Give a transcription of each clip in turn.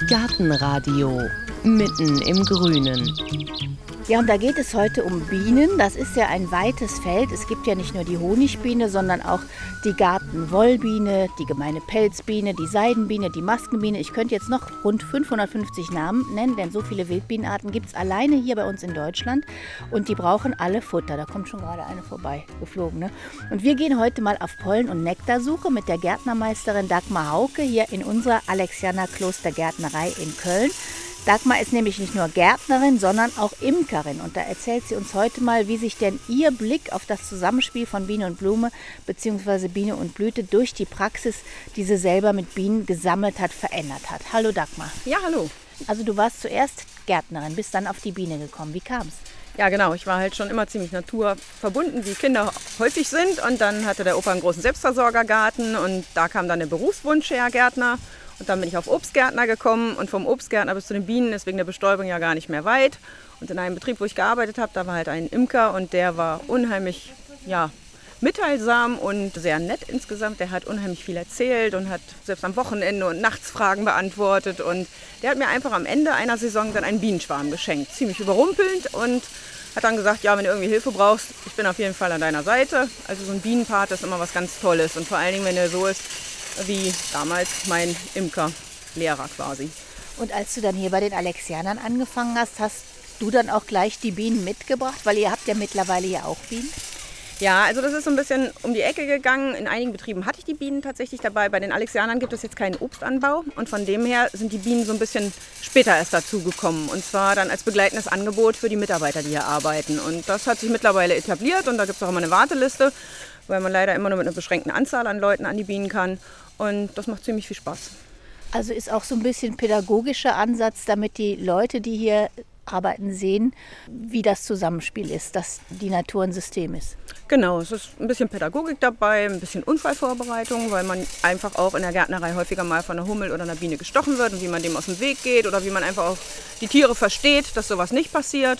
Gartenradio mitten im Grünen. Ja, und da geht es heute um Bienen. Das ist ja ein weites Feld. Es gibt ja nicht nur die Honigbiene, sondern auch die Gartenwollbiene, die gemeine Pelzbiene, die Seidenbiene, die Maskenbiene. Ich könnte jetzt noch rund 550 Namen nennen, denn so viele Wildbienenarten gibt es alleine hier bei uns in Deutschland. Und die brauchen alle Futter. Da kommt schon gerade eine vorbei geflogen, ne? Und wir gehen heute mal auf Pollen- und Nektarsuche mit der Gärtnermeisterin Dagmar Hauke hier in unserer Alexianer-Kloster-Gärtnerei in Köln. Dagmar ist nämlich nicht nur Gärtnerin, sondern auch Imkerin. Und da erzählt sie uns heute mal, wie sich denn ihr Blick auf das Zusammenspiel von Biene und Blume bzw. Biene und Blüte durch die Praxis, die sie selber mit Bienen gesammelt hat, verändert hat. Hallo Dagmar. Ja, hallo. Also du warst zuerst Gärtnerin, bist dann auf die Biene gekommen. Wie kam's? Ja, genau. Ich war halt schon immer ziemlich naturverbunden, wie Kinder häufig sind. Und dann hatte der Opa einen großen Selbstversorgergarten und da kam dann der Berufswunsch her, Gärtner. Und dann bin ich auf Obstgärtner gekommen und vom Obstgärtner bis zu den Bienen ist wegen der Bestäubung ja gar nicht mehr weit. Und in einem Betrieb, wo ich gearbeitet habe, da war halt ein Imker und der war unheimlich mitteilsam und sehr nett insgesamt. Der hat unheimlich viel erzählt und hat selbst am Wochenende und nachts Fragen beantwortet. Und der hat mir einfach am Ende einer Saison dann einen Bienenschwarm geschenkt. Ziemlich überrumpelnd und hat dann gesagt, ja, wenn du irgendwie Hilfe brauchst, ich bin auf jeden Fall an deiner Seite. Also so ein Bienenpate ist immer was ganz Tolles und vor allen Dingen, wenn er so ist, wie damals mein Imkerlehrer quasi. Und als du dann hier bei den Alexianern angefangen hast, hast du dann auch gleich die Bienen mitgebracht? Weil ihr habt ja mittlerweile ja auch Bienen. Ja, also das ist so ein bisschen um die Ecke gegangen. In einigen Betrieben hatte ich die Bienen tatsächlich dabei. Bei den Alexianern gibt es jetzt keinen Obstanbau. Und von dem her sind die Bienen so ein bisschen später erst dazugekommen. Und zwar dann als begleitendes Angebot für die Mitarbeiter, die hier arbeiten. Und das hat sich mittlerweile etabliert. Und da gibt es auch immer eine Warteliste, weil man leider immer nur mit einer beschränkten Anzahl an Leuten an die Bienen kann. Und das macht ziemlich viel Spaß. Also ist auch so ein bisschen pädagogischer Ansatz, damit die Leute, die hier arbeiten, sehen, wie das Zusammenspiel ist, dass die Natur ein System ist. Genau, es ist ein bisschen Pädagogik dabei, ein bisschen Unfallvorbereitung, weil man einfach auch in der Gärtnerei häufiger mal von einer Hummel oder einer Biene gestochen wird und wie man dem aus dem Weg geht oder wie man einfach auch die Tiere versteht, dass sowas nicht passiert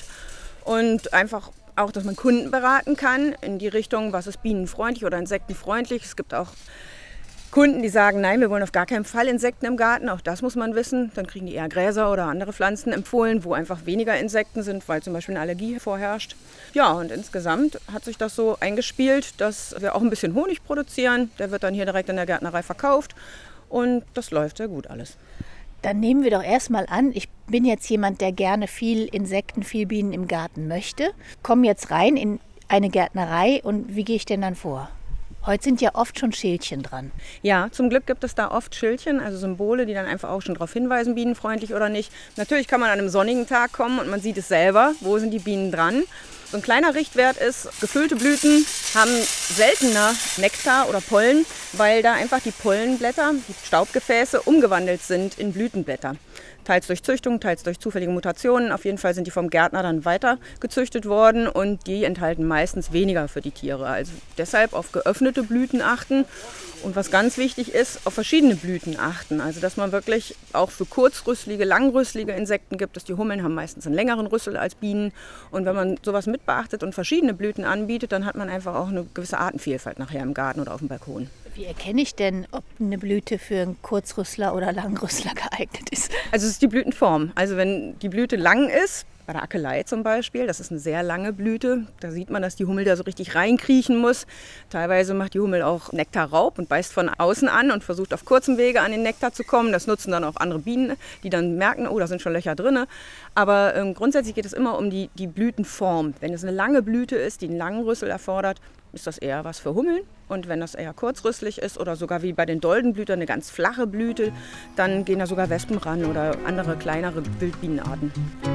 und einfach auch, dass man Kunden beraten kann in die Richtung, was ist bienenfreundlich oder insektenfreundlich. Es gibt auch Kunden, die sagen, nein, wir wollen auf gar keinen Fall Insekten im Garten, auch das muss man wissen. Dann kriegen die eher Gräser oder andere Pflanzen empfohlen, wo einfach weniger Insekten sind, weil zum Beispiel eine Allergie vorherrscht. Ja, und insgesamt hat sich das so eingespielt, dass wir auch ein bisschen Honig produzieren. Der wird dann hier direkt in der Gärtnerei verkauft und das läuft sehr gut alles. Dann nehmen wir doch erstmal an, ich bin jetzt jemand, der gerne viel Insekten, viel Bienen im Garten möchte. Komme jetzt rein in eine Gärtnerei und wie gehe ich denn dann vor? Heute sind ja oft schon Schildchen dran. Ja, zum Glück gibt es da oft Schildchen, also Symbole, die dann einfach auch schon darauf hinweisen, bienenfreundlich oder nicht. Natürlich kann man an einem sonnigen Tag kommen und man sieht es selber, wo sind die Bienen dran. So ein kleiner Richtwert ist, gefüllte Blüten haben seltener Nektar oder Pollen, weil da einfach die Pollenblätter, die Staubgefäße, umgewandelt sind in Blütenblätter. Teils durch Züchtung, teils durch zufällige Mutationen. Auf jeden Fall sind die vom Gärtner dann weiter gezüchtet worden und die enthalten meistens weniger für die Tiere. Also deshalb auf geöffnete Blüten achten und was ganz wichtig ist, auf verschiedene Blüten achten. Also dass man wirklich auch für kurzrüsselige, langrüsselige Insekten gibt es. Die Hummeln haben meistens einen längeren Rüssel als Bienen und wenn man sowas mit beachtet und verschiedene Blüten anbietet, dann hat man einfach auch eine gewisse Artenvielfalt nachher im Garten oder auf dem Balkon. Wie erkenne ich denn, ob eine Blüte für einen Kurzrüssler oder Langrüssler geeignet ist? Also es ist die Blütenform. Also wenn die Blüte lang ist, bei der Akelei zum Beispiel, das ist eine sehr lange Blüte, da sieht man, dass die Hummel da so richtig reinkriechen muss. Teilweise macht die Hummel auch Nektarraub und beißt von außen an und versucht auf kurzem Wege an den Nektar zu kommen. Das nutzen dann auch andere Bienen, die dann merken, oh, da sind schon Löcher drin. Aber grundsätzlich geht es immer um die Blütenform. Wenn es eine lange Blüte ist, die einen langen Rüssel erfordert, ist das eher was für Hummeln. Und wenn das eher kurzrüsselig ist oder sogar wie bei den Doldenblütern eine ganz flache Blüte, dann gehen da sogar Wespen ran oder andere kleinere Wildbienenarten.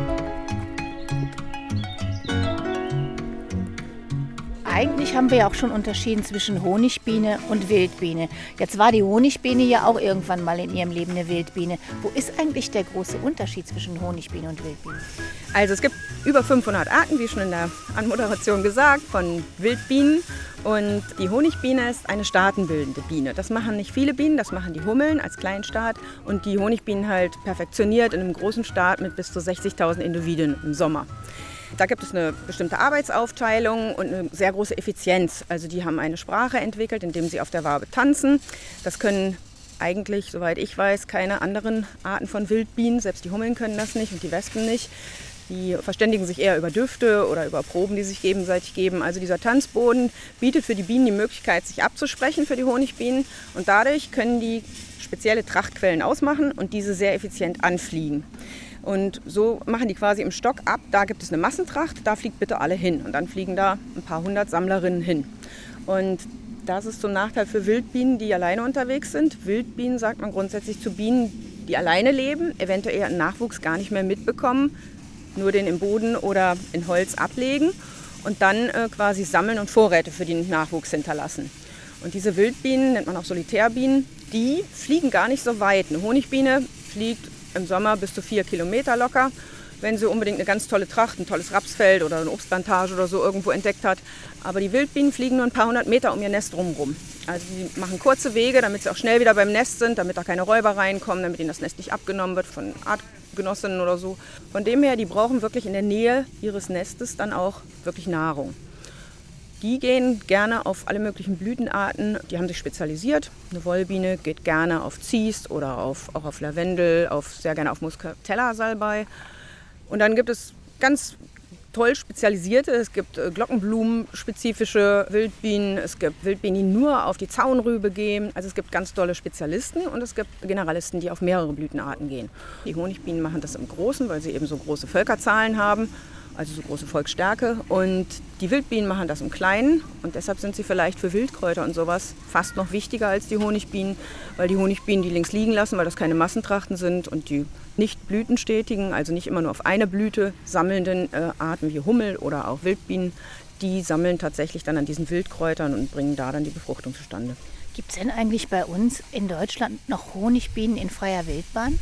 Eigentlich haben wir ja auch schon unterschieden zwischen Honigbiene und Wildbiene. Jetzt war die Honigbiene ja auch irgendwann mal in ihrem Leben eine Wildbiene. Wo ist eigentlich der große Unterschied zwischen Honigbiene und Wildbiene? Also es gibt über 500 Arten, wie schon in der Anmoderation gesagt, von Wildbienen. Und die Honigbiene ist eine staatenbildende Biene. Das machen nicht viele Bienen, das machen die Hummeln als Kleinstaat. Und die Honigbienen halt perfektioniert in einem großen Staat mit bis zu 60.000 Individuen im Sommer. Da gibt es eine bestimmte Arbeitsaufteilung und eine sehr große Effizienz. Also die haben eine Sprache entwickelt, indem sie auf der Wabe tanzen. Das können eigentlich, soweit ich weiß, keine anderen Arten von Wildbienen. Selbst die Hummeln können das nicht und die Wespen nicht. Die verständigen sich eher über Düfte oder über Proben, die sich gegenseitig geben. Also dieser Tanzboden bietet für die Bienen die Möglichkeit, sich abzusprechen für die Honigbienen. Und dadurch können die spezielle Trachtquellen ausmachen und diese sehr effizient anfliegen. Und so machen die quasi im Stock ab, da gibt es eine Massentracht, da fliegt bitte alle hin. Und dann fliegen da ein paar hundert Sammlerinnen hin. Und das ist zum Nachteil für Wildbienen, die alleine unterwegs sind. Wildbienen sagt man grundsätzlich zu Bienen, die alleine leben, eventuell ihren Nachwuchs gar nicht mehr mitbekommen, nur den im Boden oder in Holz ablegen und dann quasi sammeln und Vorräte für den Nachwuchs hinterlassen. Und diese Wildbienen, nennt man auch Solitärbienen, die fliegen gar nicht so weit. Eine Honigbiene fliegt im Sommer bis zu 4 Kilometer locker, wenn sie unbedingt eine ganz tolle Tracht, ein tolles Rapsfeld oder eine Obstplantage oder so irgendwo entdeckt hat. Aber die Wildbienen fliegen nur ein paar hundert Meter um ihr Nest drumherum. Also die machen kurze Wege, damit sie auch schnell wieder beim Nest sind, damit da keine Räuber reinkommen, damit ihnen das Nest nicht abgenommen wird von Artgenossinnen oder so. Von dem her, die brauchen wirklich in der Nähe ihres Nestes dann auch wirklich Nahrung. Die gehen gerne auf alle möglichen Blütenarten, die haben sich spezialisiert. Eine Wollbiene geht gerne auf Ziest oder auch auf Lavendel, sehr gerne auf Muscatella-Salbei. Und dann gibt es ganz toll spezialisierte, es gibt glockenblumenspezifische Wildbienen, es gibt Wildbienen, die nur auf die Zaunrübe gehen. Also es gibt ganz tolle Spezialisten und es gibt Generalisten, die auf mehrere Blütenarten gehen. Die Honigbienen machen das im Großen, weil sie eben so große Völkerzahlen haben, also so große Volksstärke. Und die Wildbienen machen das im Kleinen und deshalb sind sie vielleicht für Wildkräuter und sowas fast noch wichtiger als die Honigbienen, weil die Honigbienen die links liegen lassen, weil das keine Massentrachten sind und die nicht blütenstetigen, also nicht immer nur auf eine Blüte sammelnden Arten wie Hummel oder auch Wildbienen, die sammeln tatsächlich dann an diesen Wildkräutern und bringen da dann die Befruchtung zustande. Gibt es denn eigentlich bei uns in Deutschland noch Honigbienen in freier Wildbahn?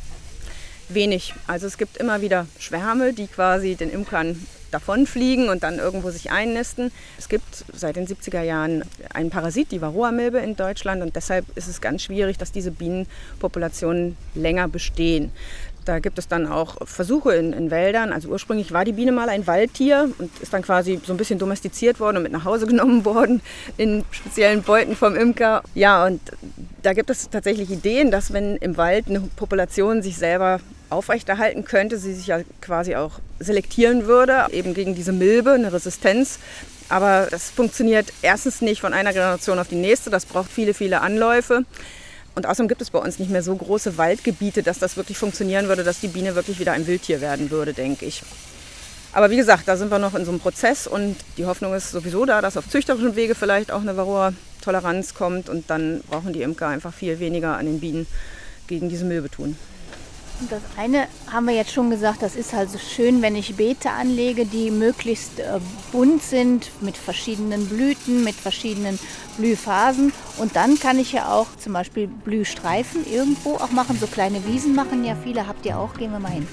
Wenig. Also es gibt immer wieder Schwärme, die quasi den Imkern davonfliegen und dann irgendwo sich einnisten. Es gibt seit den 70er Jahren einen Parasit, die Varroa-Milbe in Deutschland und deshalb ist es ganz schwierig, dass diese Bienenpopulationen länger bestehen. Da gibt es dann auch Versuche in Wäldern. Also ursprünglich war die Biene mal ein Waldtier und ist dann quasi so ein bisschen domestiziert worden und mit nach Hause genommen worden in speziellen Beuten vom Imker. Ja, und da gibt es tatsächlich Ideen, dass wenn im Wald eine Population sich selber aufrechterhalten könnte, sie sich ja quasi auch selektieren würde, eben gegen diese Milbe, eine Resistenz. Aber das funktioniert erstens nicht von einer Generation auf die nächste, das braucht viele, viele Anläufe. Und außerdem gibt es bei uns nicht mehr so große Waldgebiete, dass das wirklich funktionieren würde, dass die Biene wirklich wieder ein Wildtier werden würde, denke ich. Aber wie gesagt, da sind wir noch in so einem Prozess und die Hoffnung ist sowieso da, dass auf züchterischen Wege vielleicht auch eine Varroa-Toleranz kommt und dann brauchen die Imker einfach viel weniger an den Bienen gegen diese Milbe tun. Und das eine haben wir jetzt schon gesagt, das ist halt so schön, wenn ich Beete anlege, die möglichst bunt sind, mit verschiedenen Blüten, mit verschiedenen Blühphasen. Und dann kann ich ja auch zum Beispiel Blühstreifen irgendwo auch machen, so kleine Wiesen machen ja viele, habt ihr auch, gehen wir mal hin.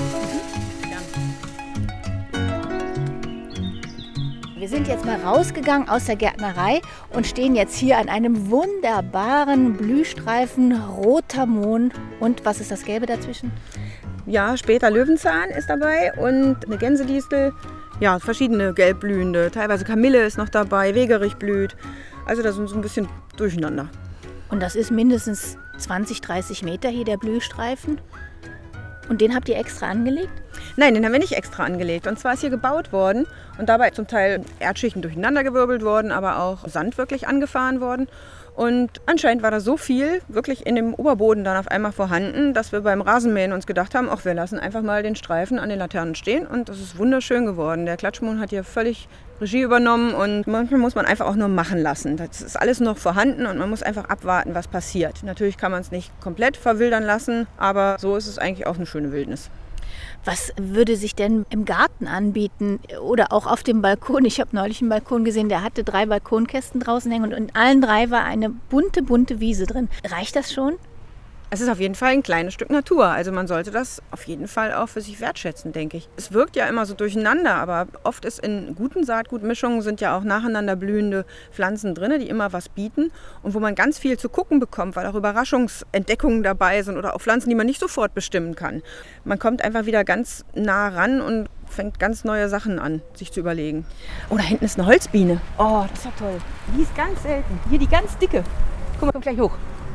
Wir sind jetzt mal rausgegangen aus der Gärtnerei und stehen jetzt hier an einem wunderbaren Blühstreifen roter Mohn. Und was ist das Gelbe dazwischen? Ja, später Löwenzahn ist dabei und eine Gänsedistel. Ja, verschiedene gelbblühende. Teilweise Kamille ist noch dabei, Wegerich blüht. Also da sind so ein bisschen durcheinander. Und das ist mindestens 20, 30 Meter hier der Blühstreifen. Und den habt ihr extra angelegt? Nein, den haben wir nicht extra angelegt. Und zwar ist hier gebaut worden und dabei zum Teil Erdschichten durcheinandergewirbelt worden, aber auch Sand wirklich angefahren worden. Und anscheinend war da so viel wirklich in dem Oberboden dann auf einmal vorhanden, dass wir beim Rasenmähen uns gedacht haben, ach, wir lassen einfach mal den Streifen an den Laternen stehen und das ist wunderschön geworden. Der Klatschmohn hat hier völlig Regie übernommen und manchmal muss man einfach auch nur machen lassen. Das ist alles noch vorhanden und man muss einfach abwarten, was passiert. Natürlich kann man es nicht komplett verwildern lassen, aber so ist es eigentlich auch eine schöne Wildnis. Was würde sich denn im Garten anbieten oder auch auf dem Balkon? Ich habe neulich einen Balkon gesehen, der hatte 3 Balkonkästen draußen hängen und in allen 3 war eine bunte Wiese drin. Reicht das schon? Es ist auf jeden Fall ein kleines Stück Natur. Also man sollte das auf jeden Fall auch für sich wertschätzen, denke ich. Es wirkt ja immer so durcheinander, aber oft ist in guten Saatgutmischungen sind ja auch nacheinander blühende Pflanzen drin, die immer was bieten und wo man ganz viel zu gucken bekommt, weil auch Überraschungsentdeckungen dabei sind oder auch Pflanzen, die man nicht sofort bestimmen kann. Man kommt einfach wieder ganz nah ran und fängt ganz neue Sachen an, sich zu überlegen. Oh, da hinten ist eine Holzbiene. Oh, das ist ja toll. Die ist ganz selten. Hier die ganz dicke. Guck mal, kommt gleich hoch.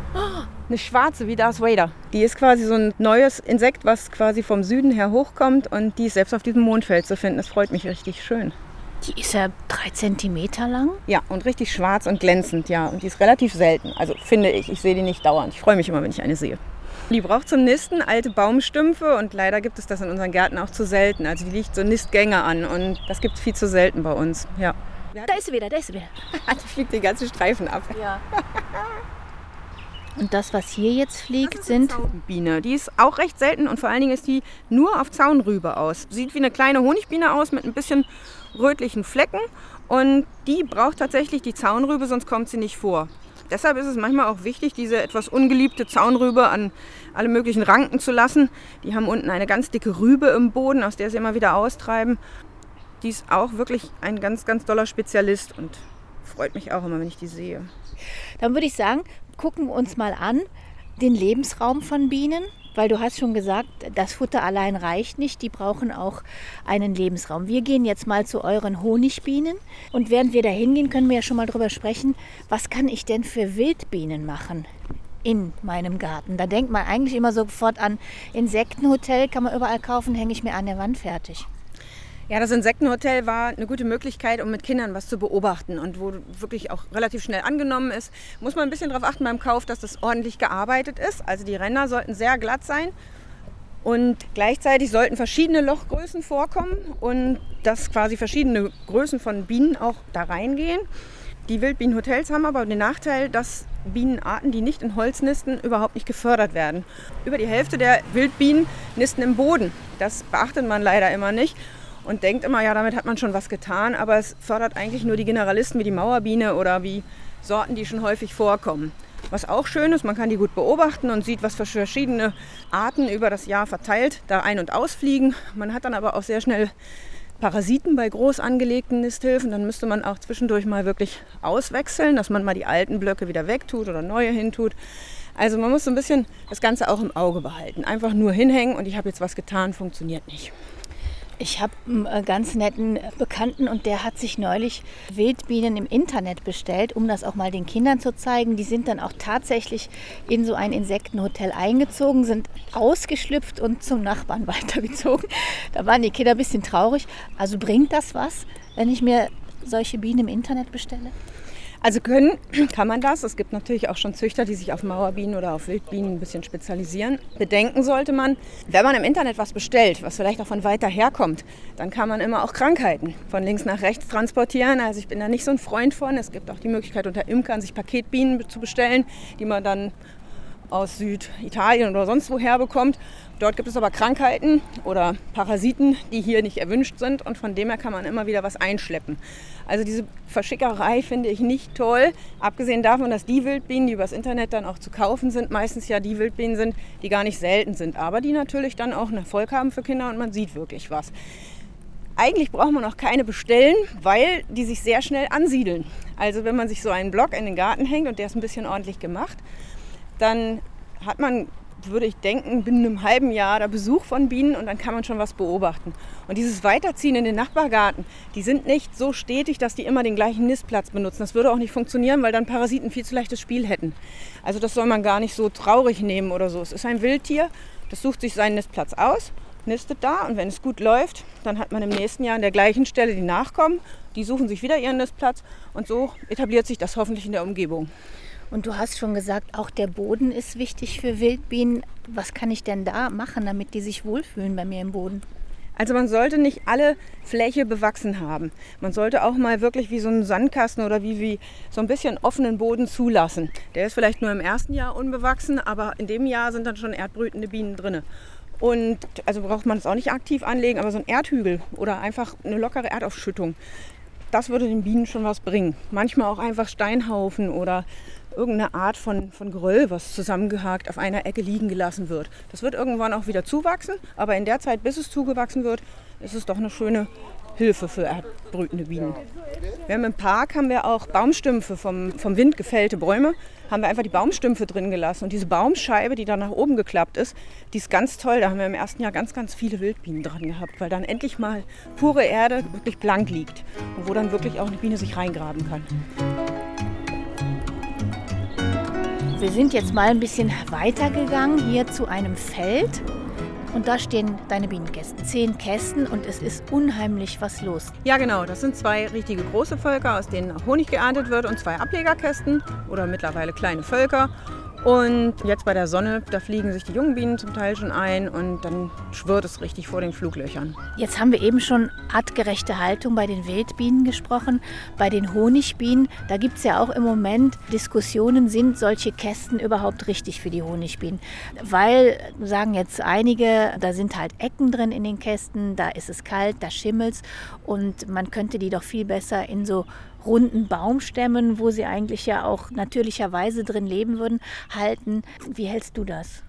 Eine schwarze wie Darth Vader. Die ist quasi so ein neues Insekt, was quasi vom Süden her hochkommt und die ist selbst auf diesem Mondfeld zu finden. Das freut mich richtig schön. Die ist ja 3 Zentimeter lang. Ja, und richtig schwarz und glänzend, ja. Und die ist relativ selten. Also finde ich. Ich sehe die nicht dauernd. Ich freue mich immer, wenn ich eine sehe. Die braucht zum Nisten alte Baumstümpfe und leider gibt es das in unseren Gärten auch zu selten. Also die liegt so Nistgänge an und das gibt es viel zu selten bei uns. Ja. Da ist sie wieder, da ist sie wieder. Die fliegt den ganzen Streifen ab. Ja. Und das, was hier jetzt fliegt, sind Zaunbiene. Die ist auch recht selten und vor allen Dingen ist die nur auf Zaunrübe aus. Sieht wie eine kleine Honigbiene aus mit ein bisschen rötlichen Flecken und die braucht tatsächlich die Zaunrübe, sonst kommt sie nicht vor. Deshalb ist es manchmal auch wichtig, diese etwas ungeliebte Zaunrübe an alle möglichen Ranken zu lassen. Die haben unten eine ganz dicke Rübe im Boden, aus der sie immer wieder austreiben. Die ist auch wirklich ein ganz, ganz doller Spezialist und freut mich auch immer, wenn ich die sehe. Dann würde ich sagen, gucken wir uns mal an den Lebensraum von Bienen, weil du hast schon gesagt, das Futter allein reicht nicht, die brauchen auch einen Lebensraum. Wir gehen jetzt mal zu euren Honigbienen und während wir da hingehen, können wir ja schon mal drüber sprechen, was kann ich denn für Wildbienen machen in meinem Garten? Da denkt man eigentlich immer sofort an Insektenhotel, kann man überall kaufen, hänge ich mir an der Wand, fertig. Ja, das Insektenhotel war eine gute Möglichkeit, um mit Kindern was zu beobachten und wo wirklich auch relativ schnell angenommen ist. Muss man ein bisschen darauf achten beim Kauf, dass das ordentlich gearbeitet ist. Also die Ränder sollten sehr glatt sein und gleichzeitig sollten verschiedene Lochgrößen vorkommen und dass quasi verschiedene Größen von Bienen auch da reingehen. Die Wildbienenhotels haben aber den Nachteil, dass Bienenarten, die nicht in Holz nisten, überhaupt nicht gefördert werden. Über die Hälfte der Wildbienen nisten im Boden. Das beachtet man leider immer nicht. Und denkt immer, ja, damit hat man schon was getan, aber es fördert eigentlich nur die Generalisten wie die Mauerbiene oder wie Sorten, die schon häufig vorkommen. Was auch schön ist, man kann die gut beobachten und sieht, was für verschiedene Arten über das Jahr verteilt da ein- und ausfliegen. Man hat dann aber auch sehr schnell Parasiten bei groß angelegten Nisthilfen. Dann müsste man auch zwischendurch mal wirklich auswechseln, dass man mal die alten Blöcke wieder wegtut oder neue hintut. Also man muss so ein bisschen das Ganze auch im Auge behalten. Einfach nur hinhängen und ich habe jetzt was getan, funktioniert nicht. Ich habe einen ganz netten Bekannten und der hat sich neulich Wildbienen im Internet bestellt, um das auch mal den Kindern zu zeigen. Die sind dann auch tatsächlich in so ein Insektenhotel eingezogen, sind ausgeschlüpft und zum Nachbarn weitergezogen. Da waren die Kinder ein bisschen traurig. Also bringt das was, wenn ich mir solche Bienen im Internet bestelle? Also können kann man das. Es gibt natürlich auch schon Züchter, die sich auf Mauerbienen oder auf Wildbienen ein bisschen spezialisieren. Bedenken sollte man, wenn man im Internet was bestellt, was vielleicht auch von weiter herkommt, dann kann man immer auch Krankheiten von links nach rechts transportieren. Also ich bin da nicht so ein Freund von. Es gibt auch die Möglichkeit unter Imkern, sich Paketbienen zu bestellen, die man dann aus Süditalien oder sonst woher bekommt. Dort gibt es aber Krankheiten oder Parasiten, die hier nicht erwünscht sind und von dem her kann man immer wieder was einschleppen. Also diese Verschickerei finde ich nicht toll, abgesehen davon, dass die Wildbienen, die übers Internet dann auch zu kaufen sind, meistens ja die Wildbienen sind, die gar nicht selten sind, aber die natürlich dann auch einen Erfolg haben für Kinder und man sieht wirklich was. Eigentlich braucht man auch keine bestellen, weil die sich sehr schnell ansiedeln. Also wenn man sich so einen Block in den Garten hängt und der ist ein bisschen ordentlich gemacht, dann hat man, würde ich denken, binnen einem halben Jahr da Besuch von Bienen und dann kann man schon was beobachten. Und dieses Weiterziehen in den Nachbargarten, die sind nicht so stetig, dass die immer den gleichen Nistplatz benutzen. Das würde auch nicht funktionieren, weil dann Parasiten viel zu leichtes Spiel hätten. Also das soll man gar nicht so traurig nehmen oder so. Es ist ein Wildtier, das sucht sich seinen Nistplatz aus, nistet da und wenn es gut läuft, dann hat man im nächsten Jahr an der gleichen Stelle die Nachkommen. Die suchen sich wieder ihren Nistplatz und so etabliert sich das hoffentlich in der Umgebung. Und du hast schon gesagt, auch der Boden ist wichtig für Wildbienen. Was kann ich denn da machen, damit die sich wohlfühlen bei mir im Boden? Also man sollte nicht alle Fläche bewachsen haben. Man sollte auch mal wirklich wie so einen Sandkasten oder wie so ein bisschen offenen Boden zulassen. Der ist vielleicht nur im ersten Jahr unbewachsen, aber in dem Jahr sind dann schon erdbrütende Bienen drin. Und also braucht man es auch nicht aktiv anlegen, aber so ein Erdhügel oder einfach eine lockere Erdaufschüttung, das würde den Bienen schon was bringen. Manchmal auch einfach Steinhaufen oder irgendeine Art von Geröll, was zusammengehakt auf einer Ecke liegen gelassen wird. Das wird irgendwann auch wieder zuwachsen, aber in der Zeit, bis es zugewachsen wird, ist es doch eine schöne Hilfe für erdbrütende Bienen. Im Park haben wir auch Baumstümpfe, vom Wind gefällte Bäume, haben wir einfach die Baumstümpfe drin gelassen. Und diese Baumscheibe, die dann nach oben geklappt ist, die ist ganz toll. Da haben wir im ersten Jahr ganz, ganz viele Wildbienen dran gehabt, weil dann endlich mal pure Erde wirklich blank liegt und wo dann wirklich auch eine Biene sich reingraben kann. Wir sind jetzt mal ein bisschen weitergegangen, hier zu einem Feld. Und da stehen deine Bienenkästen. 10 Kästen und es ist unheimlich was los. Ja, genau. Das sind 2 richtige große Völker, aus denen Honig geerntet wird, und 2 Ablegerkästen oder mittlerweile kleine Völker. Und jetzt bei der Sonne, da fliegen sich die jungen Bienen zum Teil schon ein und dann schwirrt es richtig vor den Fluglöchern. Jetzt haben wir eben schon artgerechte Haltung bei den Wildbienen gesprochen. Bei den Honigbienen, da gibt es ja auch im Moment Diskussionen, sind solche Kästen überhaupt richtig für die Honigbienen? Weil, sagen jetzt einige, da sind halt Ecken drin in den Kästen, da ist es kalt, da schimmelt's und man könnte die doch viel besser in so runden Baumstämmen, wo sie eigentlich ja auch natürlicherweise drin leben würden, halten. Wie hältst du das?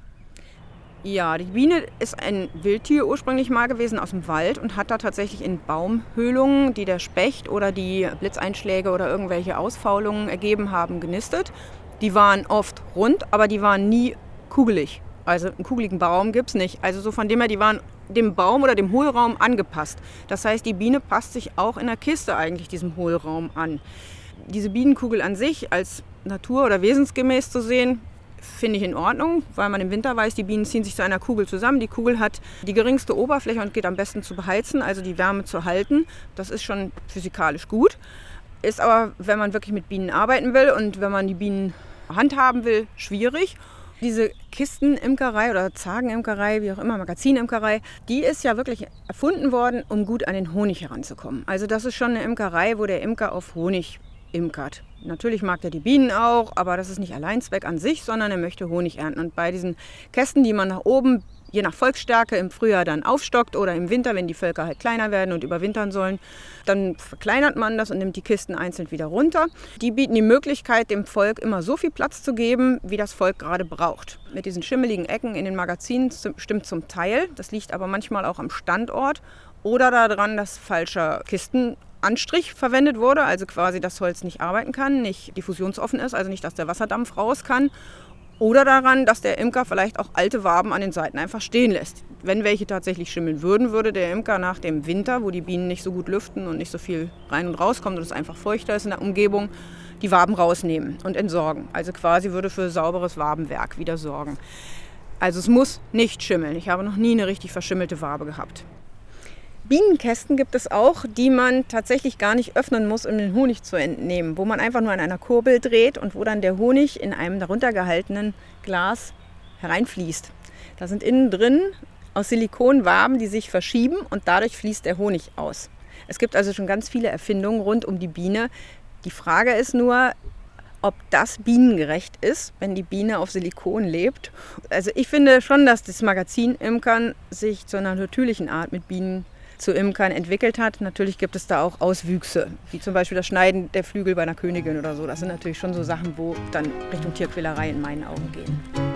Ja, die Biene ist ein Wildtier ursprünglich mal gewesen aus dem Wald und hat da tatsächlich in Baumhöhlungen, die der Specht oder die Blitzeinschläge oder irgendwelche Ausfaulungen ergeben haben, genistet. Die waren oft rund, aber die waren nie kugelig. Also einen kugeligen Baum gibt es nicht. Also so von dem her, die waren dem Baum oder dem Hohlraum angepasst. Das heißt, die Biene passt sich auch in der Kiste eigentlich diesem Hohlraum an. Diese Bienenkugel an sich als natur- oder wesensgemäß zu sehen, finde ich in Ordnung, weil man im Winter weiß, die Bienen ziehen sich zu einer Kugel zusammen. Die Kugel hat die geringste Oberfläche und geht am besten zu beheizen, also die Wärme zu halten. Das ist schon physikalisch gut. Ist aber, wenn man wirklich mit Bienen arbeiten will und wenn man die Bienen handhaben will, schwierig. Diese Kistenimkerei oder Zagenimkerei, wie auch immer, Magazinimkerei, die ist ja wirklich erfunden worden, um gut an den Honig heranzukommen. Also das ist schon eine Imkerei, wo der Imker auf Honig imkert. Natürlich mag er die Bienen auch, aber das ist nicht Alleinzweck an sich, sondern er möchte Honig ernten. Und bei diesen Kästen, die man nach oben, je nach Volksstärke, im Frühjahr dann aufstockt oder im Winter, wenn die Völker halt kleiner werden und überwintern sollen, dann verkleinert man das und nimmt die Kisten einzeln wieder runter. Die bieten die Möglichkeit, dem Volk immer so viel Platz zu geben, wie das Volk gerade braucht. Mit diesen schimmeligen Ecken in den Magazinen stimmt zum Teil. Das liegt aber manchmal auch am Standort oder daran, dass falscher Kistenanstrich verwendet wurde, also quasi das Holz nicht arbeiten kann, nicht diffusionsoffen ist, also nicht, dass der Wasserdampf raus kann. Oder daran, dass der Imker vielleicht auch alte Waben an den Seiten einfach stehen lässt. Wenn welche tatsächlich schimmeln würden, würde der Imker nach dem Winter, wo die Bienen nicht so gut lüften und nicht so viel rein und rauskommt und es einfach feuchter ist in der Umgebung, die Waben rausnehmen und entsorgen. Also quasi würde für sauberes Wabenwerk wieder sorgen. Also es muss nicht schimmeln. Ich habe noch nie eine richtig verschimmelte Wabe gehabt. Bienenkästen gibt es auch, die man tatsächlich gar nicht öffnen muss, um den Honig zu entnehmen, wo man einfach nur an einer Kurbel dreht und wo dann der Honig in einem darunter gehaltenen Glas hereinfließt. Da sind innen drin aus Silikon Waben, die sich verschieben und dadurch fließt der Honig aus. Es gibt also schon ganz viele Erfindungen rund um die Biene. Die Frage ist nur, ob das bienengerecht ist, wenn die Biene auf Silikon lebt. Also ich finde schon, dass das Magazin Imkern sich zu einer natürlichen Art mit Bienen zu Imkern entwickelt hat. Natürlich gibt es da auch Auswüchse, wie zum Beispiel das Schneiden der Flügel bei einer Königin oder so. Das sind natürlich schon so Sachen, wo dann Richtung Tierquälerei in meinen Augen gehen.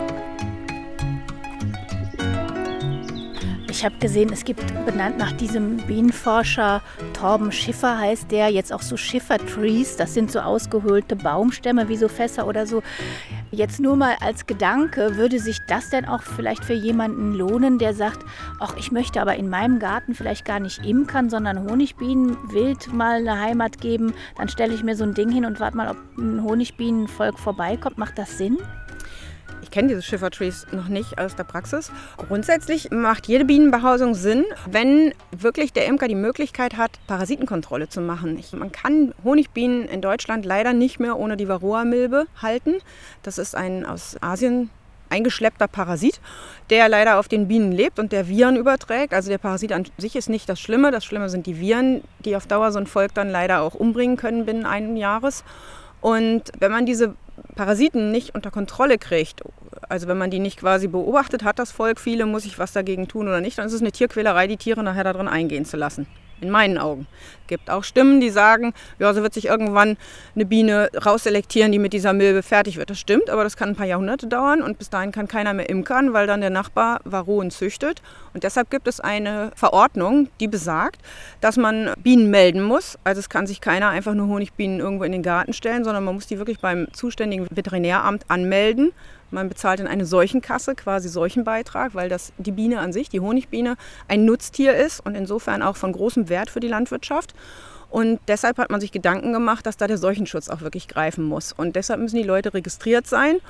Ich habe gesehen, es gibt, benannt nach diesem Bienenforscher Torben Schiffer heißt der, jetzt auch so Schiffer-Trees. Das sind so ausgehöhlte Baumstämme wie so Fässer oder so. Jetzt nur mal als Gedanke, würde sich das denn auch vielleicht für jemanden lohnen, der sagt, ach, ich möchte aber in meinem Garten vielleicht gar nicht imkern, sondern Honigbienen wild mal eine Heimat geben. Dann stelle ich mir so ein Ding hin und warte mal, ob ein Honigbienenvolk vorbeikommt. Macht das Sinn? Ich kenne diese Schiffer-Trees noch nicht aus der Praxis. Grundsätzlich macht jede Bienenbehausung Sinn, wenn wirklich der Imker die Möglichkeit hat, Parasitenkontrolle zu machen. Man kann Honigbienen in Deutschland leider nicht mehr ohne die Varroa-Milbe halten. Das ist ein aus Asien eingeschleppter Parasit, der leider auf den Bienen lebt und der Viren überträgt. Also der Parasit an sich ist nicht das Schlimme. Das Schlimme sind die Viren, die auf Dauer so ein Volk dann leider auch umbringen können binnen eines Jahres. Und wenn man diese Parasiten nicht unter Kontrolle kriegt, also wenn man die nicht quasi beobachtet hat, das Volk, viele, muss ich was dagegen tun oder nicht, dann ist es eine Tierquälerei, die Tiere nachher da drin eingehen zu lassen. In meinen Augen. Es gibt auch Stimmen, die sagen, ja, so wird sich irgendwann eine Biene rausselektieren, die mit dieser Milbe fertig wird. Das stimmt, aber das kann ein paar Jahrhunderte dauern und bis dahin kann keiner mehr imkern, weil dann der Nachbar Varroen züchtet. Und deshalb gibt es eine Verordnung, die besagt, dass man Bienen melden muss. Also es kann sich keiner einfach nur Honigbienen irgendwo in den Garten stellen, sondern man muss die wirklich beim zuständigen Veterinäramt anmelden. Man bezahlt in eine Seuchenkasse quasi Seuchenbeitrag, weil das die Biene an sich, die Honigbiene, ein Nutztier ist und insofern auch von großem Wert für die Landwirtschaft. Und deshalb hat man sich Gedanken gemacht, dass da der Seuchenschutz auch wirklich greifen muss. Und deshalb müssen die Leute registriert sein.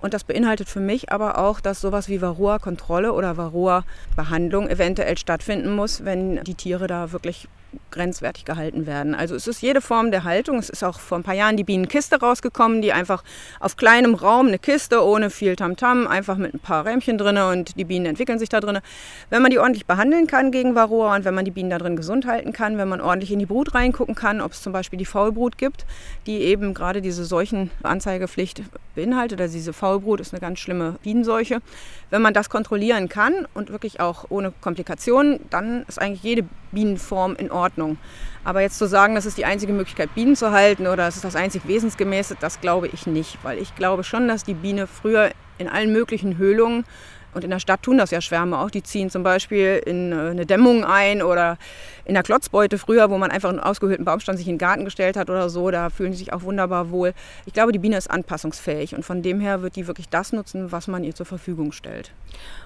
Und das beinhaltet für mich aber auch, dass sowas wie Varroa-Kontrolle oder Varroa-Behandlung eventuell stattfinden muss, wenn die Tiere da wirklich grenzwertig gehalten werden. Also es ist jede Form der Haltung. Es ist auch vor ein paar Jahren die Bienenkiste rausgekommen, die einfach auf kleinem Raum, eine Kiste ohne viel Tamtam, einfach mit ein paar Rähmchen drin und die Bienen entwickeln sich da drin. Wenn man die ordentlich behandeln kann gegen Varroa und wenn man die Bienen da drin gesund halten kann, wenn man ordentlich in die Brut reingucken kann, ob es zum Beispiel die Faulbrut gibt, die eben gerade diese Seuchenanzeigepflicht beinhaltet, also diese Faulbrut ist eine ganz schlimme Bienenseuche. Wenn man das kontrollieren kann und wirklich auch ohne Komplikationen, dann ist eigentlich jede Bienenform in Ordnung. Aber jetzt zu sagen, das ist die einzige Möglichkeit, Bienen zu halten oder das ist das einzig Wesensgemäße, das glaube ich nicht. Weil ich glaube schon, dass die Biene früher in allen möglichen Höhlungen, und in der Stadt tun das ja Schwärme auch, die ziehen zum Beispiel in eine Dämmung ein oder in der Klotzbeute früher, wo man einfach einen ausgehöhlten Baumstamm sich in den Garten gestellt hat oder so, da fühlen die sich auch wunderbar wohl. Ich glaube, die Biene ist anpassungsfähig und von dem her wird die wirklich das nutzen, was man ihr zur Verfügung stellt.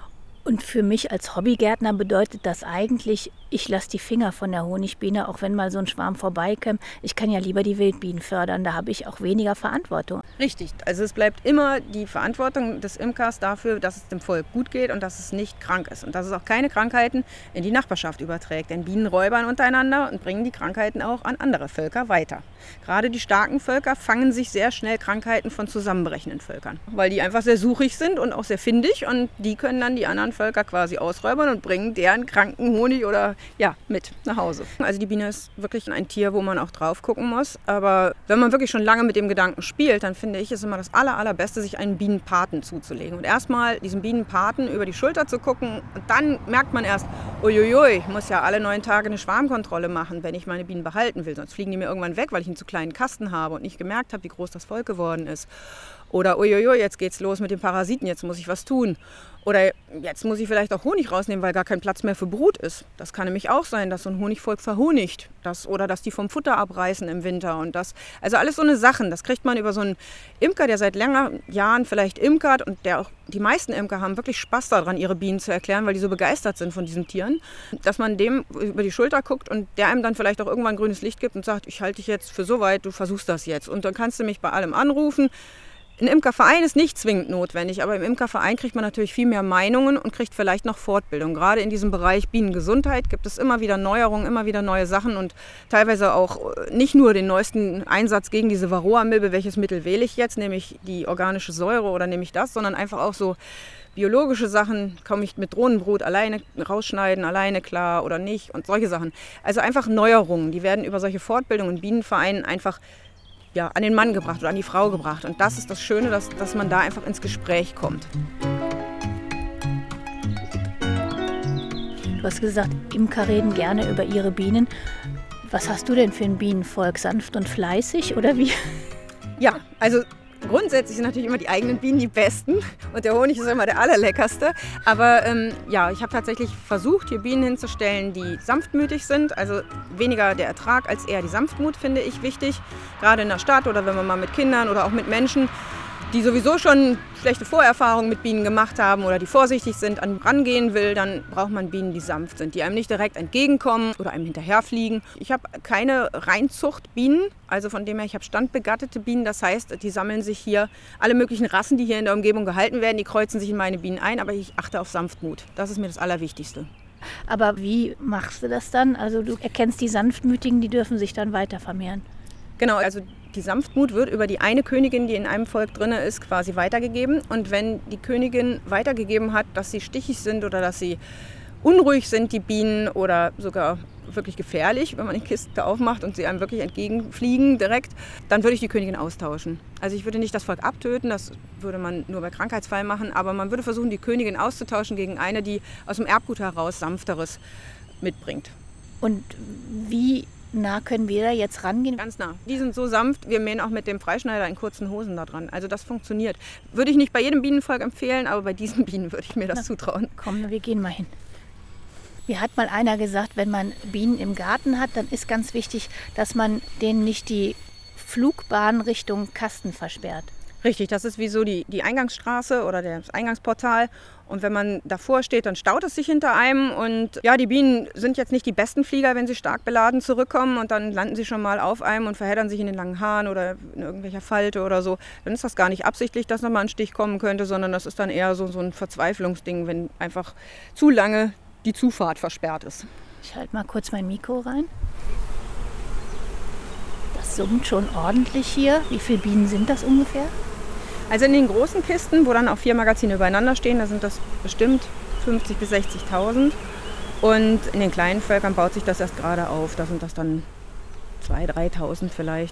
Und für mich als Hobbygärtner bedeutet das eigentlich, ich lasse die Finger von der Honigbiene, auch wenn mal so ein Schwarm vorbeikommt. Ich kann ja lieber die Wildbienen fördern, da habe ich auch weniger Verantwortung. Richtig, also es bleibt immer die Verantwortung des Imkers dafür, dass es dem Volk gut geht und dass es nicht krank ist. Und dass es auch keine Krankheiten in die Nachbarschaft überträgt. Denn Bienen räubern untereinander und bringen die Krankheiten auch an andere Völker weiter. Gerade die starken Völker fangen sich sehr schnell Krankheiten von zusammenbrechenden Völkern. Weil die einfach sehr suchig sind und auch sehr findig und die können dann die anderen Völker quasi ausräubern und bringen deren kranken Honig oder mit nach Hause. Also die Biene ist wirklich ein Tier, wo man auch drauf gucken muss. Aber wenn man wirklich schon lange mit dem Gedanken spielt, dann finde ich, ist immer das Allerbeste, sich einen Bienenpaten zuzulegen. Und erstmal diesen Bienenpaten über die Schulter zu gucken. Und dann merkt man erst, uiuiui, ich muss ja alle 9 Tage eine Schwarmkontrolle machen, wenn ich meine Bienen behalten will. Sonst fliegen die mir irgendwann weg, weil ich einen zu kleinen Kasten habe und nicht gemerkt habe, wie groß das Volk geworden ist. Oder uiuiui, jetzt geht's los mit den Parasiten, jetzt muss ich was tun. Oder jetzt muss ich vielleicht auch Honig rausnehmen, weil gar kein Platz mehr für Brut ist. Das kann nämlich auch sein, dass so ein Honigvolk verhonigt. Oder dass die vom Futter abreißen im Winter. Und also alles so eine Sachen. Das kriegt man über so einen Imker, der seit längeren Jahren vielleicht imkert. Und die meisten Imker haben wirklich Spaß daran, ihre Bienen zu erklären, weil die so begeistert sind von diesen Tieren. Dass man dem über die Schulter guckt und der einem dann vielleicht auch irgendwann grünes Licht gibt und sagt, ich halte dich jetzt für so weit, du versuchst das jetzt. Und dann kannst du mich bei allem anrufen. Ein Imkerverein ist nicht zwingend notwendig, aber im Imkerverein kriegt man natürlich viel mehr Meinungen und kriegt vielleicht noch Fortbildung. Gerade in diesem Bereich Bienengesundheit gibt es immer wieder Neuerungen, immer wieder neue Sachen und teilweise auch nicht nur den neuesten Einsatz gegen diese Varroa-Milbe, welches Mittel wähle ich jetzt, nämlich die organische Säure oder nehme ich das, sondern einfach auch so biologische Sachen, komme ich mit Drohnenbrut alleine rausschneiden, alleine klar oder nicht und solche Sachen. Also einfach Neuerungen, die werden über solche Fortbildungen in Bienenvereinen einfach an den Mann gebracht oder an die Frau gebracht. Und das ist das Schöne, dass man da einfach ins Gespräch kommt. Du hast gesagt, Imker reden gerne über ihre Bienen. Was hast du denn für ein Bienenvolk? Sanft und fleißig oder wie? Ja, also grundsätzlich sind natürlich immer die eigenen Bienen die besten und der Honig ist immer der allerleckerste. Aber ich habe tatsächlich versucht, hier Bienen hinzustellen, die sanftmütig sind. Also weniger der Ertrag als eher die Sanftmut finde ich wichtig. Gerade in der Stadt oder wenn man mal mit Kindern oder auch mit Menschen, die sowieso schon schlechte Vorerfahrungen mit Bienen gemacht haben oder die vorsichtig sind, rangehen will, dann braucht man Bienen, die sanft sind, die einem nicht direkt entgegenkommen oder einem hinterherfliegen. Ich habe keine Reinzuchtbienen, also von dem her, ich habe standbegattete Bienen, das heißt, die sammeln sich hier, alle möglichen Rassen, die hier in der Umgebung gehalten werden, die kreuzen sich in meine Bienen ein, aber ich achte auf Sanftmut. Das ist mir das Allerwichtigste. Aber wie machst du das dann? Also du erkennst die Sanftmütigen, die dürfen sich dann weiter vermehren. Genau, also die Sanftmut wird über die eine Königin, die in einem Volk drin ist, quasi weitergegeben. Und wenn die Königin weitergegeben hat, dass sie stichig sind oder dass sie unruhig sind, die Bienen, oder sogar wirklich gefährlich, wenn man die Kiste aufmacht und sie einem wirklich entgegenfliegen direkt, dann würde ich die Königin austauschen. Also ich würde nicht das Volk abtöten, das würde man nur bei Krankheitsfall machen, aber man würde versuchen, die Königin auszutauschen gegen eine, die aus dem Erbgut heraus Sanfteres mitbringt. Und wie nah können wir da jetzt rangehen? Ganz nah. Die sind so sanft, wir mähen auch mit dem Freischneider in kurzen Hosen da dran. Also das funktioniert. Würde ich nicht bei jedem Bienenvolk empfehlen, aber bei diesen Bienen würde ich mir das zutrauen. Komm, wir gehen mal hin. Mir hat mal einer gesagt, wenn man Bienen im Garten hat, dann ist ganz wichtig, dass man denen nicht die Flugbahn Richtung Kasten versperrt. Richtig, das ist wie so die Eingangsstraße oder das Eingangsportal. Und wenn man davor steht, dann staut es sich hinter einem. Und ja, die Bienen sind jetzt nicht die besten Flieger, wenn sie stark beladen zurückkommen. Und dann landen sie schon mal auf einem und verheddern sich in den langen Haaren oder in irgendwelcher Falte oder so. Dann ist das gar nicht absichtlich, dass nochmal ein Stich kommen könnte, sondern das ist dann eher so ein Verzweiflungsding, wenn einfach zu lange die Zufahrt versperrt ist. Ich halte mal kurz mein Mikro rein. Das summt schon ordentlich hier. Wie viele Bienen sind das ungefähr? Also in den großen Kisten, wo dann auch 4 Magazine übereinander stehen, da sind das bestimmt 50.000 bis 60.000. Und in den kleinen Völkern baut sich das erst gerade auf. Da sind das dann 2.000, 3.000 vielleicht.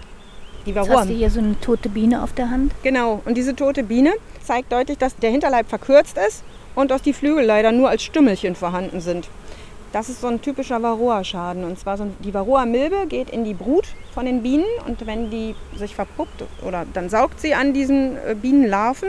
Die Jetzt hast du hier so eine tote Biene auf der Hand. Genau, und diese tote Biene zeigt deutlich, dass der Hinterleib verkürzt ist und dass die Flügel leider nur als Stümmelchen vorhanden sind. Das ist so ein typischer Varroa-Schaden. Und zwar die Varroa-Milbe geht in die Brut von den Bienen und wenn die sich verpuppt, oder dann saugt sie an diesen Bienenlarven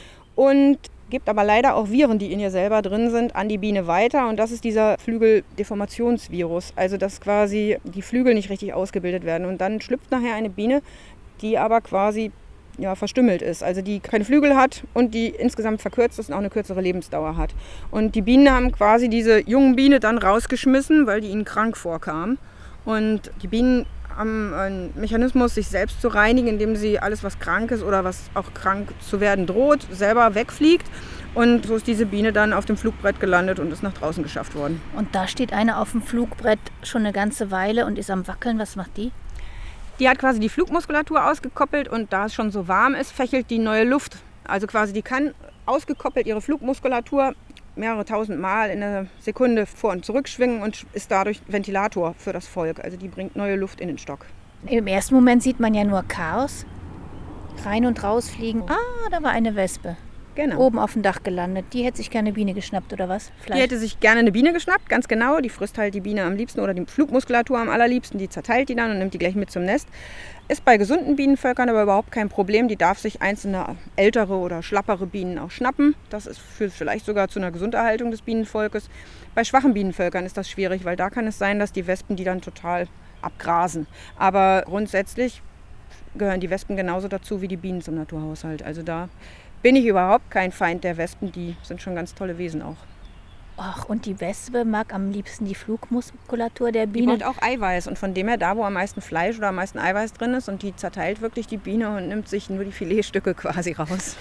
und gibt aber leider auch Viren, die in ihr selber drin sind, an die Biene weiter. Und das ist dieser Flügeldeformationsvirus, also dass quasi die Flügel nicht richtig ausgebildet werden. Und dann schlüpft nachher eine Biene, die aber quasi verstümmelt ist, also die keine Flügel hat und die insgesamt verkürzt ist und auch eine kürzere Lebensdauer hat. Und die Bienen haben quasi diese jungen Biene dann rausgeschmissen, weil die ihnen krank vorkam. Und die Bienen haben einen Mechanismus, sich selbst zu reinigen, indem sie alles, was krank ist oder was auch krank zu werden droht, selber wegfliegt. Und so ist diese Biene dann auf dem Flugbrett gelandet und ist nach draußen geschafft worden. Und da steht eine auf dem Flugbrett schon eine ganze Weile und ist am Wackeln. Was macht die? Die hat quasi die Flugmuskulatur ausgekoppelt und da es schon so warm ist, fächelt die neue Luft. Also quasi die kann ausgekoppelt ihre Flugmuskulatur mehrere tausend Mal in einer Sekunde vor- und zurückschwingen und ist dadurch Ventilator für das Volk. Also die bringt neue Luft in den Stock. Im ersten Moment sieht man ja nur Chaos. Rein und raus fliegen. Ah, da war eine Wespe. Genau. Oben auf dem Dach gelandet. Die hätte sich gerne eine Biene geschnappt, oder was? Die hätte sich gerne eine Biene geschnappt, ganz genau. Die frisst halt die Biene am liebsten oder die Flugmuskulatur am allerliebsten. Die zerteilt die dann und nimmt die gleich mit zum Nest. Ist bei gesunden Bienenvölkern aber überhaupt kein Problem. Die darf sich einzelne ältere oder schlappere Bienen auch schnappen. Das führt vielleicht sogar zu einer Gesunderhaltung des Bienenvolkes. Bei schwachen Bienenvölkern ist das schwierig, weil da kann es sein, dass die Wespen die dann total abgrasen. Aber grundsätzlich gehören die Wespen genauso dazu wie die Bienen zum Naturhaushalt. Also da bin ich überhaupt kein Feind der Wespen, die sind schon ganz tolle Wesen auch. Ach, und die Wespe mag am liebsten die Flugmuskulatur der Die Biene. wollt auch Eiweiß und von dem her da, wo am meisten Fleisch oder am meisten Eiweiß drin ist und die zerteilt wirklich die Biene und nimmt sich nur die Filetstücke quasi raus.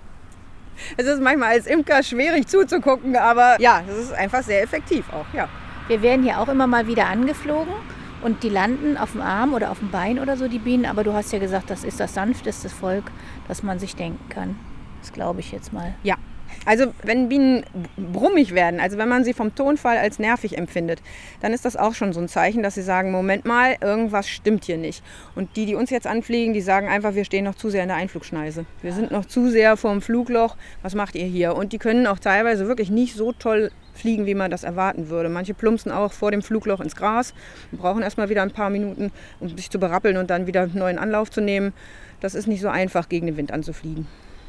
Es ist manchmal als Imker schwierig zuzugucken, aber ja, es ist einfach sehr effektiv auch, ja. Wir werden hier auch immer mal wieder angeflogen und die landen auf dem Arm oder auf dem Bein oder so, die Bienen. Aber du hast ja gesagt, das ist das sanfteste Volk, das man sich denken kann. Das glaube ich jetzt mal. Ja, also wenn Bienen brummig werden, also wenn man sie vom Tonfall als nervig empfindet, dann ist das auch schon so ein Zeichen, dass sie sagen, Moment mal, irgendwas stimmt hier nicht. Und die uns jetzt anfliegen, die sagen einfach, wir stehen noch zu sehr in der Einflugschneise. Wir sind noch zu sehr vor dem Flugloch, was macht ihr hier? Und die können auch teilweise wirklich nicht so toll fliegen, wie man das erwarten würde. Manche plumpsen auch vor dem Flugloch ins Gras und brauchen erstmal wieder ein paar Minuten, um sich zu berappeln und dann wieder einen neuen Anlauf zu nehmen. Das ist nicht so einfach, gegen den Wind anzufliegen.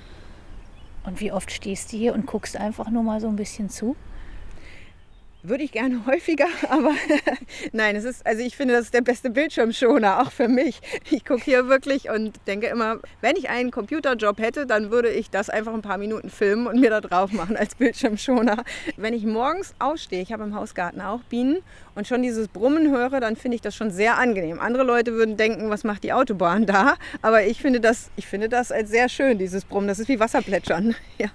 Und wie oft stehst du hier und guckst einfach nur mal so ein bisschen zu? Würde ich gerne häufiger, aber nein, ich finde, das ist der beste Bildschirmschoner, auch für mich. Ich gucke hier wirklich und denke immer, wenn ich einen Computerjob hätte, dann würde ich das einfach ein paar Minuten filmen und mir da drauf machen als Bildschirmschoner. Wenn ich morgens aufstehe, ich habe im Hausgarten auch Bienen und schon dieses Brummen höre, dann finde ich das schon sehr angenehm. Andere Leute würden denken, was macht die Autobahn da? Aber ich finde das als sehr schön, dieses Brummen. Das ist wie Wasserplätschern. Ja.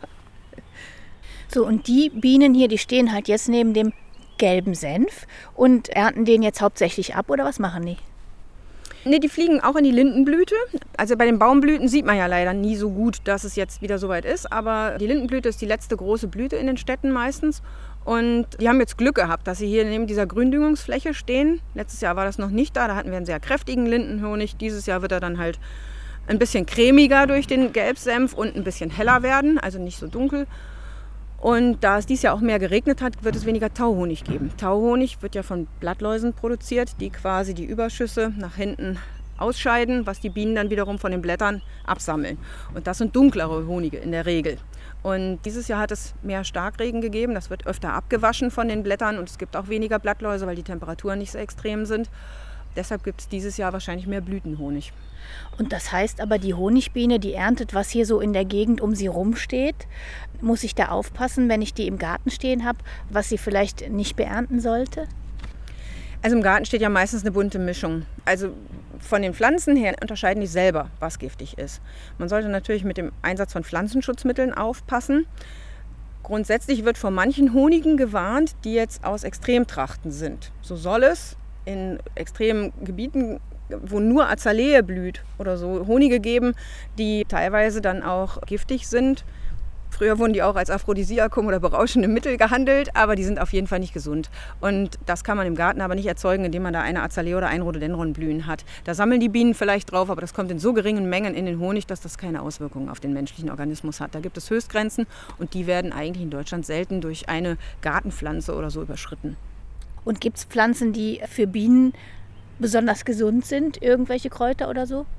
So, und die Bienen hier, die stehen halt jetzt neben dem gelben Senf und ernten den jetzt hauptsächlich ab, oder was machen die? Ne, die fliegen auch in die Lindenblüte. Also bei den Baumblüten sieht man ja leider nie so gut, dass es jetzt wieder soweit ist. Aber die Lindenblüte ist die letzte große Blüte in den Städten meistens. Und die haben jetzt Glück gehabt, dass sie hier neben dieser Gründüngungsfläche stehen. Letztes Jahr war das noch nicht da hatten wir einen sehr kräftigen Lindenhonig. Dieses Jahr wird er dann halt ein bisschen cremiger durch den Gelbsenf und ein bisschen heller werden, also nicht so dunkel. Und da es dieses Jahr auch mehr geregnet hat, wird es weniger Tauhonig geben. Tauhonig wird ja von Blattläusen produziert, die quasi die Überschüsse nach hinten ausscheiden, was die Bienen dann wiederum von den Blättern absammeln. Und das sind dunklere Honige in der Regel. Und dieses Jahr hat es mehr Starkregen gegeben, das wird öfter abgewaschen von den Blättern und es gibt auch weniger Blattläuse, weil die Temperaturen nicht so extrem sind. Deshalb gibt es dieses Jahr wahrscheinlich mehr Blütenhonig. Und das heißt aber, die Honigbiene, die erntet, was hier so in der Gegend um sie rumsteht. Muss ich da aufpassen, wenn ich die im Garten stehen habe, was sie vielleicht nicht beernten sollte? Also im Garten steht ja meistens eine bunte Mischung. Also von den Pflanzen her unterscheiden die selber, was giftig ist. Man sollte natürlich mit dem Einsatz von Pflanzenschutzmitteln aufpassen. Grundsätzlich wird vor manchen Honigen gewarnt, die jetzt aus Extremtrachten sind. So soll es in extremen Gebieten, wo nur Azalee blüht oder so, Honige geben, die teilweise dann auch giftig sind. Früher wurden die auch als Aphrodisiakum oder berauschende Mittel gehandelt, aber die sind auf jeden Fall nicht gesund. Und das kann man im Garten aber nicht erzeugen, indem man da eine Azalee oder ein Rhododendronblühen hat. Da sammeln die Bienen vielleicht drauf, aber das kommt in so geringen Mengen in den Honig, dass das keine Auswirkungen auf den menschlichen Organismus hat. Da gibt es Höchstgrenzen und die werden eigentlich in Deutschland selten durch eine Gartenpflanze oder so überschritten. Und gibt es Pflanzen, die für Bienen besonders gesund sind? Irgendwelche Kräuter oder so?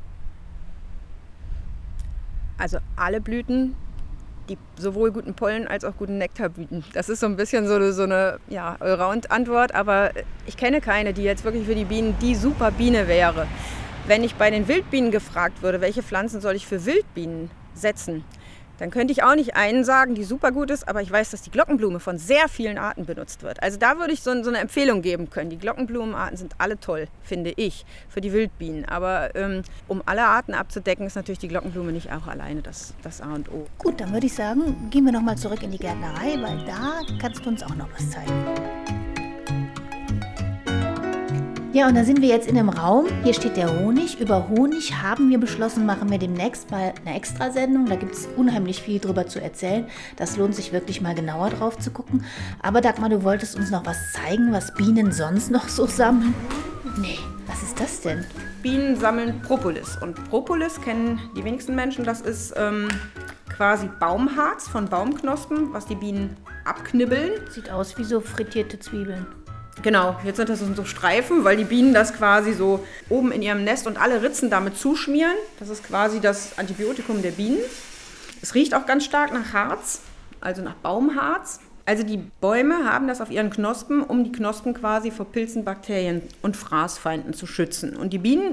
Also alle Blüten, die sowohl guten Pollen als auch guten Nektar bieten. Das ist so ein bisschen so eine Allround-Antwort, aber ich kenne keine, die jetzt wirklich für die Bienen die super Biene wäre. Wenn ich bei den Wildbienen gefragt würde, welche Pflanzen soll ich für Wildbienen setzen, dann könnte ich auch nicht einen sagen, die super gut ist, aber ich weiß, dass die Glockenblume von sehr vielen Arten benutzt wird. Also da würde ich so eine Empfehlung geben können. Die Glockenblumenarten sind alle toll, finde ich, für die Wildbienen. Aber um alle Arten abzudecken, ist natürlich die Glockenblume nicht auch alleine das A und O. Gut, dann würde ich sagen, gehen wir nochmal zurück in die Gärtnerei, weil da kannst du uns auch noch was zeigen. Ja, und da sind wir jetzt in einem Raum. Hier steht der Honig. Über Honig haben wir beschlossen, machen wir demnächst mal eine Extrasendung. Da gibt es unheimlich viel drüber zu erzählen. Das lohnt sich wirklich mal genauer drauf zu gucken. Aber Dagmar, du wolltest uns noch was zeigen, was Bienen sonst noch so sammeln? Nee, was ist das denn? Bienen sammeln Propolis. Und Propolis kennen die wenigsten Menschen. Das ist quasi Baumharz von Baumknospen, was die Bienen abknibbeln. Sieht aus wie so frittierte Zwiebeln. Genau, jetzt sind das so Streifen, weil die Bienen das quasi so oben in ihrem Nest und alle Ritzen damit zuschmieren. Das ist quasi das Antibiotikum der Bienen. Es riecht auch ganz stark nach Harz, also nach Baumharz. Also die Bäume haben das auf ihren Knospen, um die Knospen quasi vor Pilzen, Bakterien und Fraßfeinden zu schützen. Und die Bienen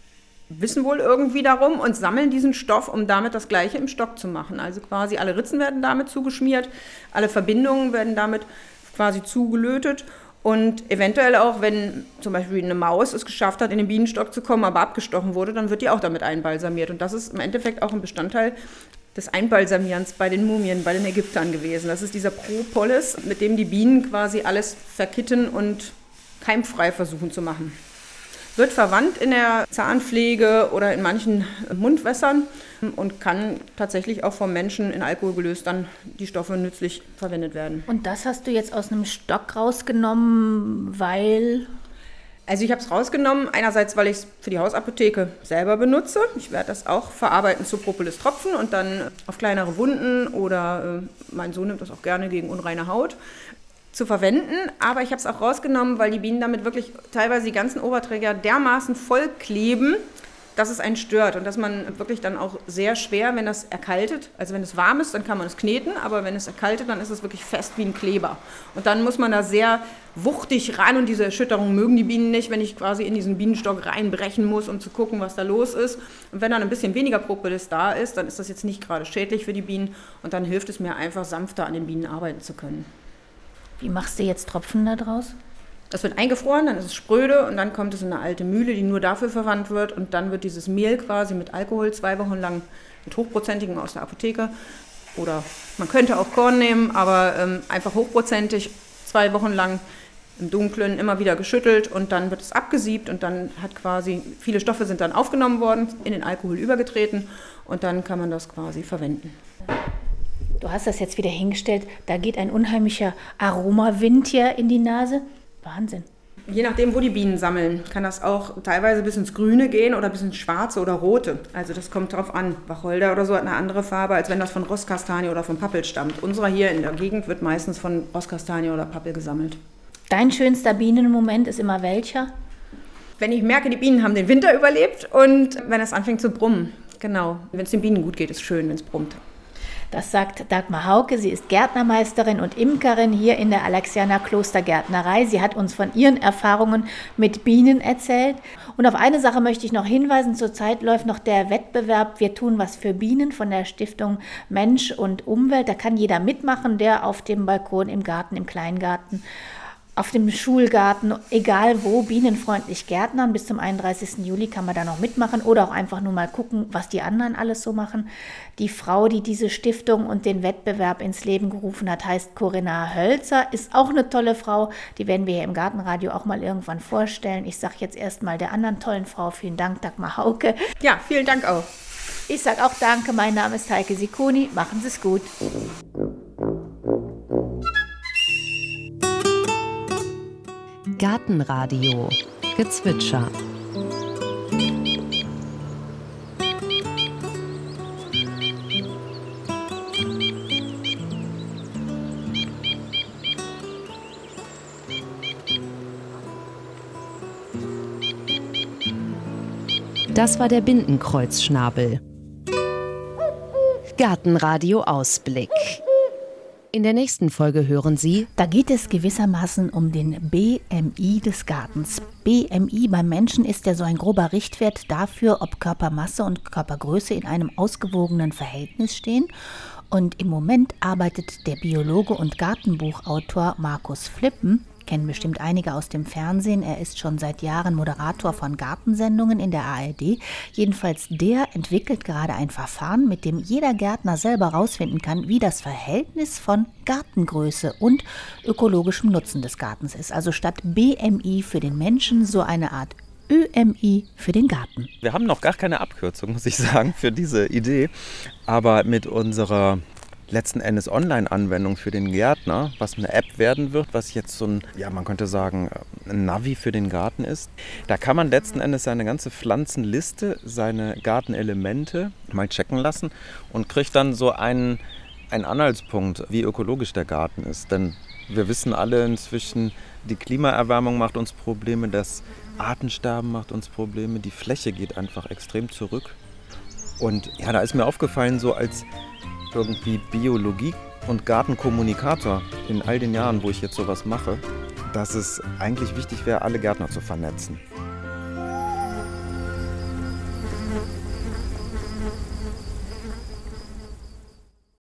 wissen wohl irgendwie darum und sammeln diesen Stoff, um damit das Gleiche im Stock zu machen. Also quasi alle Ritzen werden damit zugeschmiert, alle Verbindungen werden damit quasi zugelötet. Und eventuell auch, wenn zum Beispiel eine Maus es geschafft hat, in den Bienenstock zu kommen, aber abgestochen wurde, dann wird die auch damit einbalsamiert. Und das ist im Endeffekt auch ein Bestandteil des Einbalsamierens bei den Mumien, bei den Ägyptern gewesen. Das ist dieser Propolis, mit dem die Bienen quasi alles verkitten und keimfrei versuchen zu machen. Wird verwandt in der Zahnpflege oder in manchen Mundwässern und kann tatsächlich auch vom Menschen in Alkohol gelöst dann die Stoffe nützlich verwendet werden. Und das hast du jetzt aus einem Stock rausgenommen, weil... Also ich habe es rausgenommen, einerseits, weil ich es für die Hausapotheke selber benutze. Ich werde das auch verarbeiten zu Propolis-Tropfen und dann auf kleinere Wunden oder mein Sohn nimmt das auch gerne gegen unreine Haut zu verwenden, aber ich habe es auch rausgenommen, weil die Bienen damit wirklich teilweise die ganzen Oberträger dermaßen voll kleben, dass es einen stört und dass man wirklich dann auch sehr schwer, wenn das erkaltet, also wenn es warm ist, dann kann man es kneten, aber wenn es erkaltet, dann ist es wirklich fest wie ein Kleber. Und dann muss man da sehr wuchtig ran und diese Erschütterung mögen die Bienen nicht, wenn ich quasi in diesen Bienenstock reinbrechen muss, um zu gucken, was da los ist. Und wenn dann ein bisschen weniger Propolis da ist, dann ist das jetzt nicht gerade schädlich für die Bienen und dann hilft es mir einfach, sanfter an den Bienen arbeiten zu können. Wie machst du jetzt Tropfen da draus? Das wird eingefroren, dann ist es spröde und dann kommt es in eine alte Mühle, die nur dafür verwandt wird. Und dann wird dieses Mehl quasi mit Alkohol 2 Wochen lang mit hochprozentigen aus der Apotheke. Oder man könnte auch Korn nehmen, aber einfach hochprozentig 2 Wochen lang im Dunkeln immer wieder geschüttelt und dann wird es abgesiebt und dann hat quasi, viele Stoffe sind dann aufgenommen worden, in den Alkohol übergetreten und dann kann man das quasi verwenden. Du hast das jetzt wieder hingestellt, da geht ein unheimlicher Aromawind hier in die Nase. Wahnsinn. Je nachdem, wo die Bienen sammeln, kann das auch teilweise bis ins Grüne gehen oder bis ins Schwarze oder Rote. Also das kommt drauf an. Wacholder oder so hat eine andere Farbe, als wenn das von Rosskastanie oder von Pappel stammt. Unserer hier in der Gegend wird meistens von Rosskastanie oder Pappel gesammelt. Dein schönster Bienenmoment ist immer welcher? Wenn ich merke, die Bienen haben den Winter überlebt und wenn es anfängt zu brummen. Genau. Wenn es den Bienen gut geht, ist schön, wenn es brummt. Das sagt Dagmar Hauke. Sie ist Gärtnermeisterin und Imkerin hier in der Alexianer Klostergärtnerei. Sie hat uns von ihren Erfahrungen mit Bienen erzählt. Und auf eine Sache möchte ich noch hinweisen. Zurzeit läuft noch der Wettbewerb Wir tun was für Bienen von der Stiftung Mensch und Umwelt. Da kann jeder mitmachen, der auf dem Balkon, im Garten, im Kleingarten, auf dem Schulgarten, egal wo, bienenfreundlich gärtnern. Bis zum 31. Juli kann man da noch mitmachen oder auch einfach nur mal gucken, was die anderen alles so machen. Die Frau, die diese Stiftung und den Wettbewerb ins Leben gerufen hat, heißt Corinna Hölzer, ist auch eine tolle Frau. Die werden wir hier im Gartenradio auch mal irgendwann vorstellen. Ich sage jetzt erstmal der anderen tollen Frau vielen Dank, Dagmar Hauke. Ja, vielen Dank auch. Ich sage auch danke, mein Name ist Heike Sicconi. Machen Sie es gut. Gartenradio Gezwitscher. Das war der Bindenkreuzschnabel. Gartenradio Ausblick. In der nächsten Folge hören Sie: Da geht es gewissermaßen um den BMI des Gartens. BMI beim Menschen ist ja so ein grober Richtwert dafür, ob Körpermasse und Körpergröße in einem ausgewogenen Verhältnis stehen. Und im Moment arbeitet der Biologe und Gartenbuchautor Markus Flippen, kennen bestimmt einige aus dem Fernsehen. Er ist schon seit Jahren Moderator von Gartensendungen in der ARD. Jedenfalls der entwickelt gerade ein Verfahren, mit dem jeder Gärtner selber rausfinden kann, wie das Verhältnis von Gartengröße und ökologischem Nutzen des Gartens ist. Also statt BMI für den Menschen so eine Art ÖMI für den Garten. Wir haben noch gar keine Abkürzung, muss ich sagen, für diese Idee. Aber mit unserer letzten Endes Online-Anwendung für den Gärtner, was eine App werden wird, was jetzt so ein, ja, man könnte sagen, ein Navi für den Garten ist. Da kann man letzten Endes seine ganze Pflanzenliste, seine Gartenelemente mal checken lassen und kriegt dann so einen Anhaltspunkt, wie ökologisch der Garten ist. Denn wir wissen alle inzwischen, die Klimaerwärmung macht uns Probleme, das Artensterben macht uns Probleme, die Fläche geht einfach extrem zurück. Und ja, da ist mir aufgefallen, so als irgendwie Biologie- und Gartenkommunikator in all den Jahren, wo ich jetzt sowas mache, dass es eigentlich wichtig wäre, alle Gärtner zu vernetzen.